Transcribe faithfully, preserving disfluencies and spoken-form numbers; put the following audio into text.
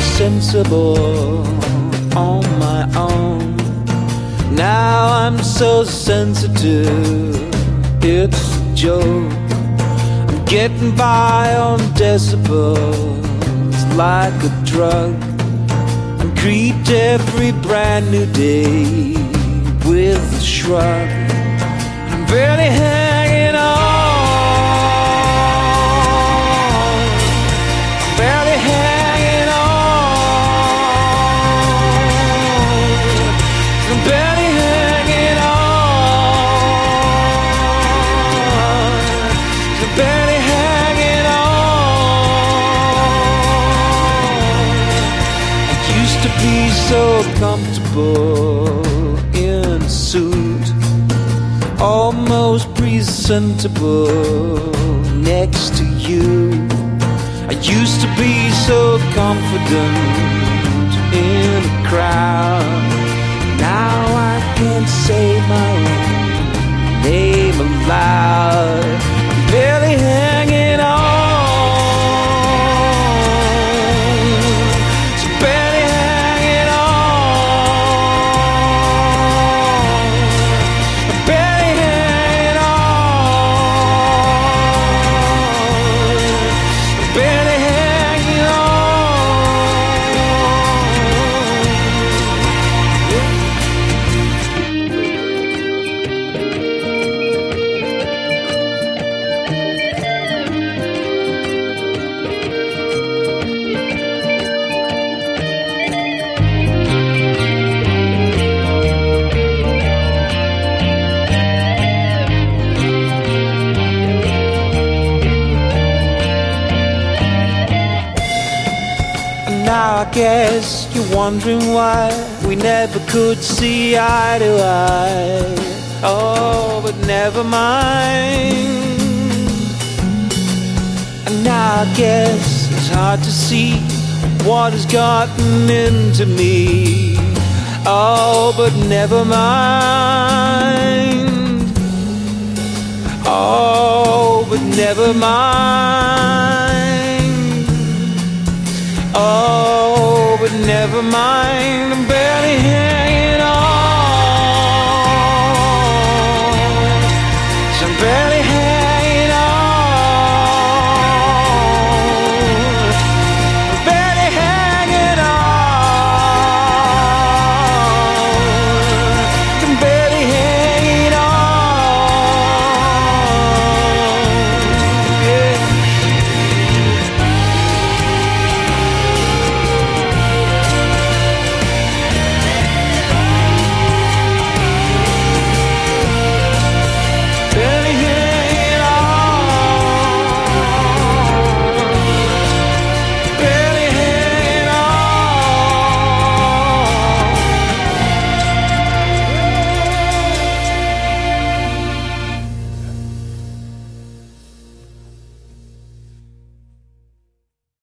sensible on my own. Now I'm so sensitive, it's a joke. I'm getting by on decibels like a drug. I greet every brand new day with a shrug. I'm barely hanging on. I'm barely hanging on. I'm barely hanging on. I'm barely hanging on. I used to be so comfortable in a suit, almost presentable next to you. I used to be so confident in a crowd. Now I can't say my own name aloud. I'm barely hanging on. So barely hanging on. Barely hanging on. Barely hanging on. Now I guess you're wondering why we never could see eye to eye. Oh, but never mind. And now I guess it's hard to see what has gotten into me. Oh, but never mind. Oh, but never mind.